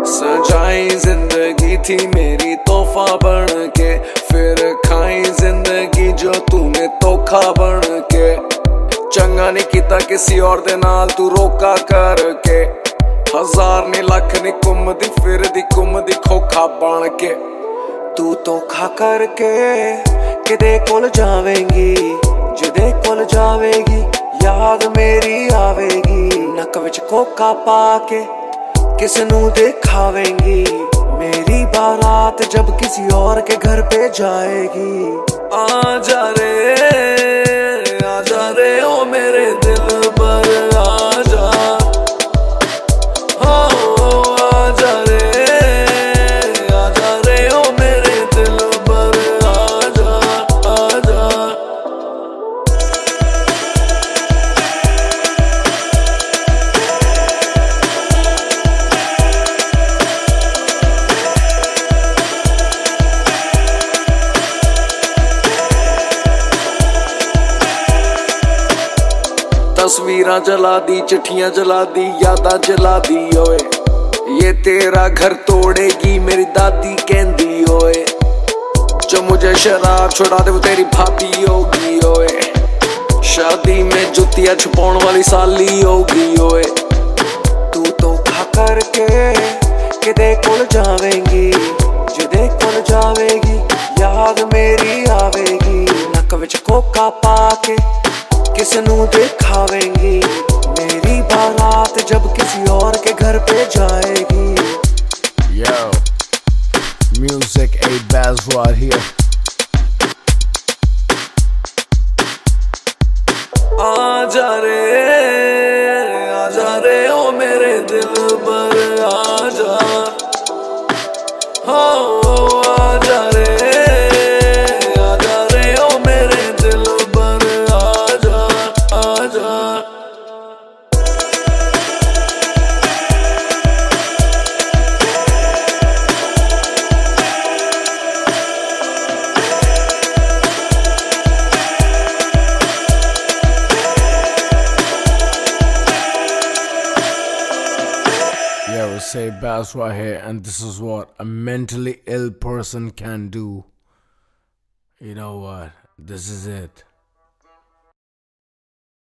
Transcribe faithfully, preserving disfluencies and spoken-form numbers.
सजाई जिंदगी थी मेरी तोहफा बन के, फिर खाई जिंदगी जो तूने धोखा बन के। चंगा नहीं किता किसी और दे नाल तू रोका करके, हजार नी लख नी घुमदी फिरदी घुमदी खोखा बन के। तू धोखा करके किदे कोल जावेंगी, जिदे कोल जावेगी याद मेरी आवेगी। नक विच कोका पाके किस नू दिखावेंगी, मेरी बारात जब किसी और के घर पे जाएगी। आजा रे आजा रे ओ मेरे दिल पर आजा, हो आजा रे आजा रे ओ मेरे दिल पर आजा आजा। तस्वीरां जला दी, चिट्ठियां जला दी, यादां जला दी ओए। ये तेरा घर तोड़ेगी मेरी दादी कहंदी ओए। जो मुझे शराब छुड़ा दे वो तेरी भाभी होगी ओए। शादी में जुतियां छुपाने वाली साली होगी ओए। तू धोखा करके किदे कोल जावेंगी, जिदे कोल जावेगी याद मेरी आवेगी। नक विच कोका पाके किस नू दिखावेंगी, मेरी बारात जब किसी और के घर पे जाएगी। Yo, music eight bells right here. आजा रे आजा रे ओ मेरे दिल पर आजा, हो आजा रे आजा रे ओ मेरे दिल पर आजा आजा। Yeah, we say bells right here, and this is what a mentally ill person can do. You know what? This is it.